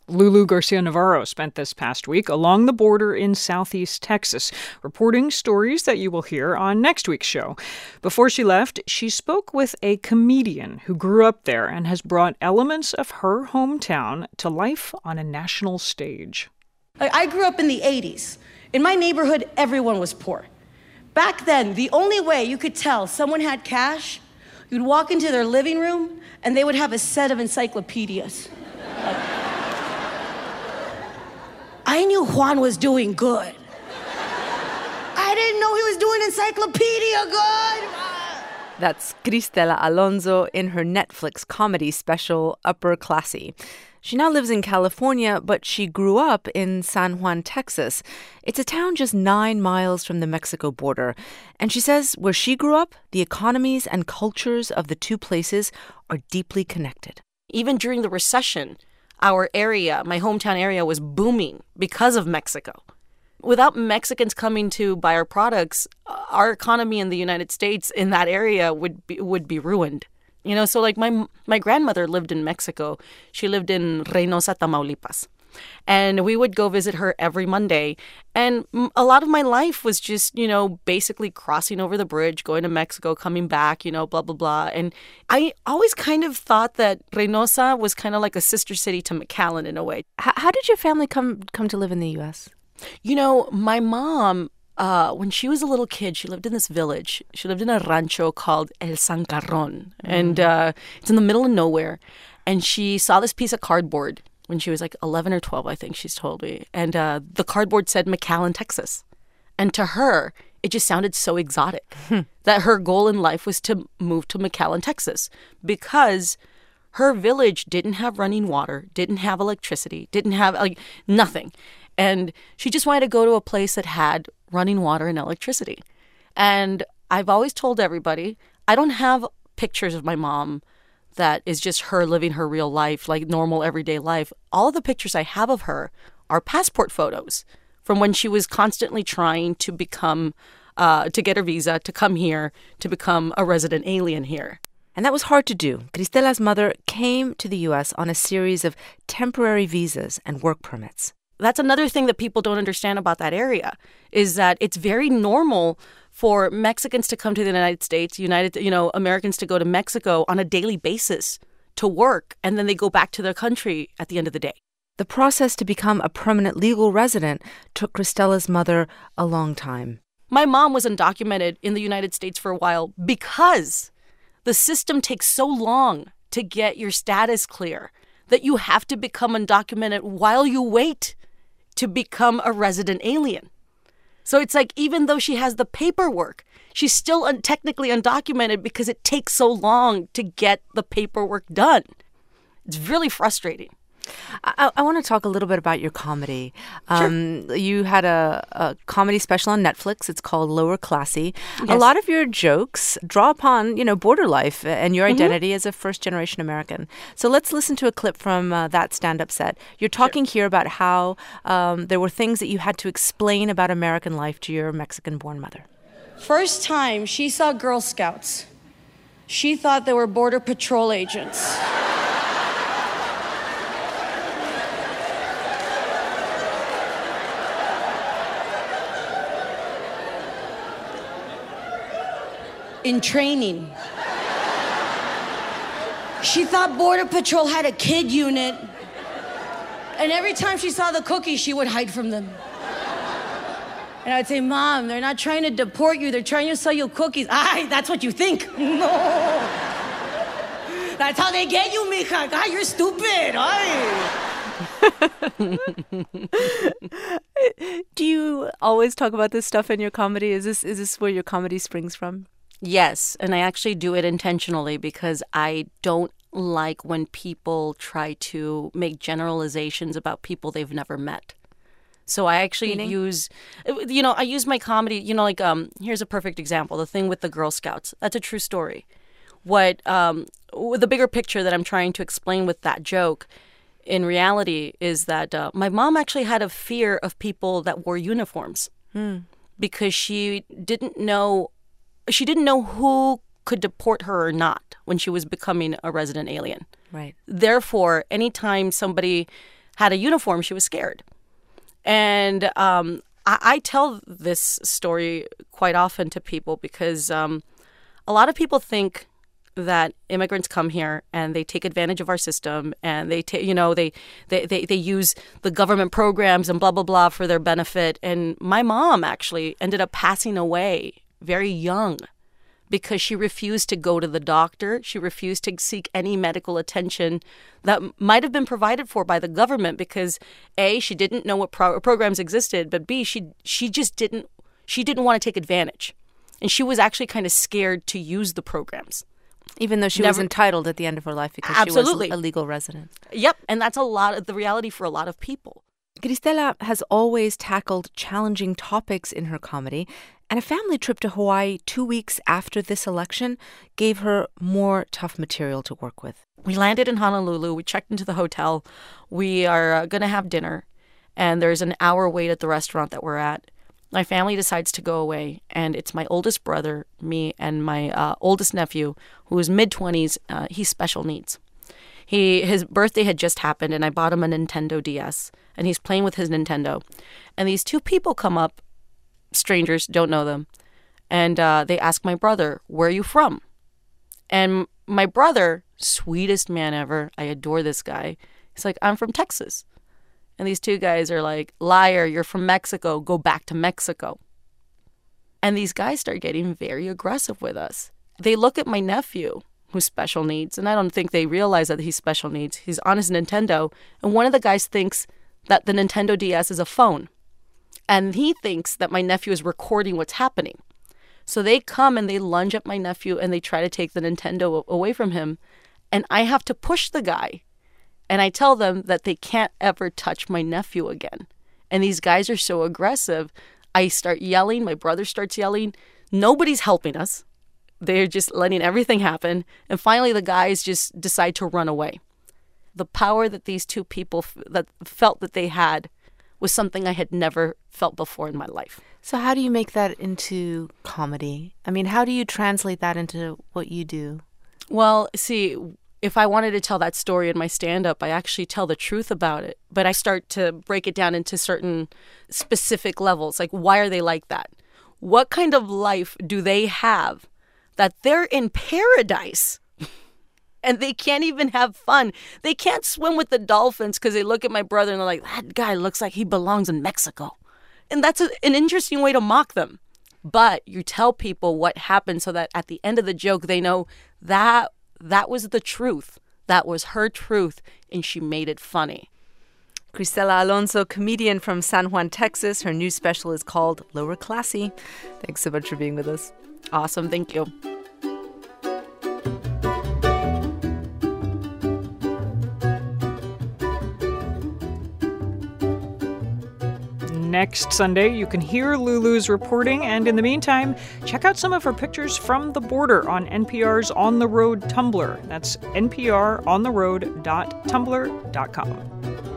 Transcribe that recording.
Lulu Garcia-Navarro spent this past week along the border in southeast Texas, reporting stories that you will hear on next week's show. Before she left, she spoke with a comedian who grew up there and has brought elements of her hometown to life on a national stage. I grew up in the 80s. In my neighborhood, everyone was poor. Back then, the only way you could tell someone had cash, you'd walk into their living room and they would have a set of encyclopedias. I knew Juan was doing good. I didn't know he was doing encyclopedia good. That's Cristela Alonso in her Netflix comedy special, Upper Classy. She now lives in California, but she grew up in San Juan, Texas. It's a town just 9 miles from the Mexico border. And she says where she grew up, the economies and cultures of the two places are deeply connected. Even during the recession, our area, my hometown area, was booming because of Mexico. Without Mexicans coming to buy our products, our economy in the United States in that area would be ruined. You know, so like my grandmother lived in Mexico. She lived in Reynosa, Tamaulipas. And we would go visit her every Monday. And a lot of my life was just, you know, basically crossing over the bridge, going to Mexico, coming back, you know, blah, blah, blah. And I always kind of thought that Reynosa was kind of like a sister city to McAllen in a way. How did your family come to live in the U.S.? You know, my mom, when she was a little kid, she lived in this village. She lived in a rancho called El Zancarrón. And it's in the middle of nowhere. And she saw this piece of cardboard when she was like 11 or 12, I think she's told me. And the cardboard said McAllen, Texas. And to her, it just sounded so exotic that her goal in life was to move to McAllen, Texas, because her village didn't have running water, didn't have electricity, didn't have nothing. And she just wanted to go to a place that had running water and electricity. And I've always told everybody, I don't have pictures of my mom that is just her living her real life, like normal everyday life. All of the pictures I have of her are passport photos from when she was constantly trying to become, to get her visa, to come here, to become a resident alien here. And that was hard to do. Cristela's mother came to the U.S. on a series of temporary visas and work permits. That's another thing that people don't understand about that area, is that it's very normal for Mexicans to come to the United States, Americans to go to Mexico on a daily basis to work, and then they go back to their country at the end of the day. The process to become a permanent legal resident took Cristela's mother a long time. My mom was undocumented in the United States for a while because the system takes so long to get your status clear that you have to become undocumented while you wait to become a resident alien. So it's like, even though she has the paperwork, she's still technically undocumented because it takes so long to get the paperwork done. It's really frustrating. I want to talk a little bit about your comedy. Sure. You had a comedy special on Netflix. It's called Lower Classy. Yes. A lot of your jokes draw upon, border life and your identity as a first-generation American. So let's listen to a clip from that stand-up set. You're talking here about how there were things that you had to explain about American life to your Mexican-born mother. First time she saw Girl Scouts, she thought they were Border Patrol agents. In training. She thought Border Patrol had a kid unit. And every time she saw the cookies, she would hide from them. And I'd say, Mom, they're not trying to deport you. They're trying to sell you cookies. Ay, that's what you think. No. That's how they get you, mija. God, you're stupid. Ay. Do you always talk about this stuff in your comedy? Is this where your comedy springs from? Yes, and I actually do it intentionally because I don't like when people try to make generalizations about people they've never met. So I actually use my comedy, here's a perfect example, the thing with the Girl Scouts. That's a true story. What, the bigger picture that I'm trying to explain with that joke in reality is that my mom actually had a fear of people that wore uniforms because she didn't know who could deport her or not when she was becoming a resident alien. Right. Therefore, anytime somebody had a uniform, she was scared. And I tell this story quite often to people because a lot of people think that immigrants come here and they take advantage of our system and they use the government programs and blah, blah, blah for their benefit. And my mom actually ended up passing away very young because she refused to go to the doctor. She refused to seek any medical attention that might have been provided for by the government because A, she didn't know what programs existed, but B, she just didn't want to take advantage. And she was actually kind of scared to use the programs. Even though she was entitled at the end of her life because she was a legal resident. Yep, and that's a lot of the reality for a lot of people. Cristela has always tackled challenging topics in her comedy, and a family trip to Hawaii 2 weeks after this election gave her more tough material to work with. We landed in Honolulu. We checked into the hotel. We are going to have dinner, and there's an hour wait at the restaurant that we're at. My family decides to go away, and it's my oldest brother, me, and my oldest nephew, who is mid-20s. He's special needs. His birthday had just happened, and I bought him a Nintendo DS, and he's playing with his Nintendo. And these two people come up, strangers, don't know them, and they ask my brother, "Where are you from?" And my brother, sweetest man ever, I adore this guy, he's like, "I'm from Texas." And these two guys are like, "Liar, you're from Mexico. Go back to Mexico." And these guys start getting very aggressive with us. They look at my nephew, who's special needs, and I don't think they realize that he's special needs. He's on his Nintendo, and one of the guys thinks that the Nintendo DS is a phone. And he thinks that my nephew is recording what's happening. So they come and they lunge at my nephew, and they try to take the Nintendo away from him. And I have to push the guy. And I tell them that they can't ever touch my nephew again. And these guys are so aggressive. I start yelling. My brother starts yelling. Nobody's helping us. They're just letting everything happen. And finally, the guys just decide to run away. The power that these two people that felt that they had was something I had never felt before in my life. So how do you make that into comedy? I mean, how do you translate that into what you do? Well, see, if I wanted to tell that story in my stand-up, I actually tell the truth about it. But I start to break it down into certain specific levels. Like, why are they like that? What kind of life do they have that they're in paradise and they can't even have fun? They can't swim with the dolphins because they look at my brother and they're like, "That guy looks like he belongs in Mexico." And that's an interesting way to mock them. But you tell people what happened so that at the end of the joke, they know that was the truth. That was her truth, and she made it funny. Cristela Alonso, comedian from San Juan, Texas. Her new special is called Lower Classy. Thanks so much for being with us. Awesome. Thank you. Next Sunday, you can hear Lulu's reporting, and in the meantime, check out some of her pictures from the border on NPR's On the Road Tumblr. That's nprontheroad.tumblr.com.